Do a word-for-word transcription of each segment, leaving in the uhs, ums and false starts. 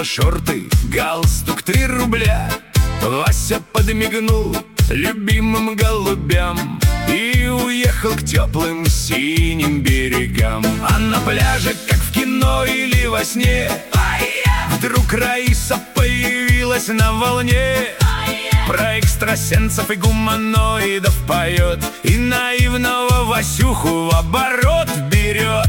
поло, шорты, галстук, три рубля. Вася подмигнул любимым голубям и уехал к теплым синим берегам. А на пляже, как в кино или во сне, вдруг Раиса появилась на волне. Про экстрасенсов и гуманоидов поет и наивного Васюху в оборот берет.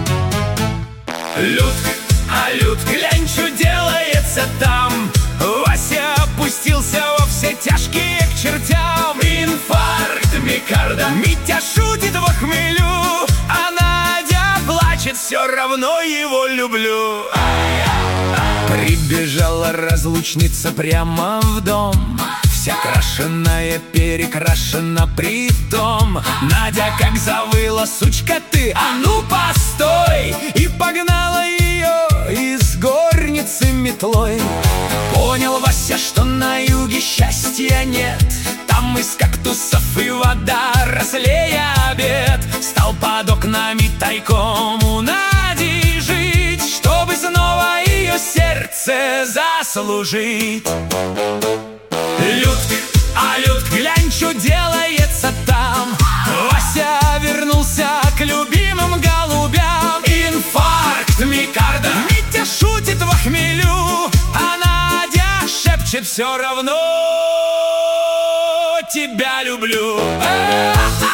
Людк, а Людк, глянь, что делается там. Вася опустился во все тяжкие к чертям. Инфаркт миокарда, Митя шутит во хмелю, а Надя плачет, все равно его люблю. Прибежала разлучница прямо в дом, вся крашеная, перекрашена притом. Надя как завыла: сучка ты, а ну постой! И погнала ее из горницы метлой. Понял Вася, что на юге счастья нет, там из кактусов и вода рослее обед. Стал под окнами тайком у Нади жить, чтобы снова ее сердце заслужить. Людк, а Людк, глянь, что делается там. Вася вернулся к любимым голубям. Инфаркт миокарда, Митя шутит во хмелю, а Надя шепчет: все равно тебя люблю. А-а-а!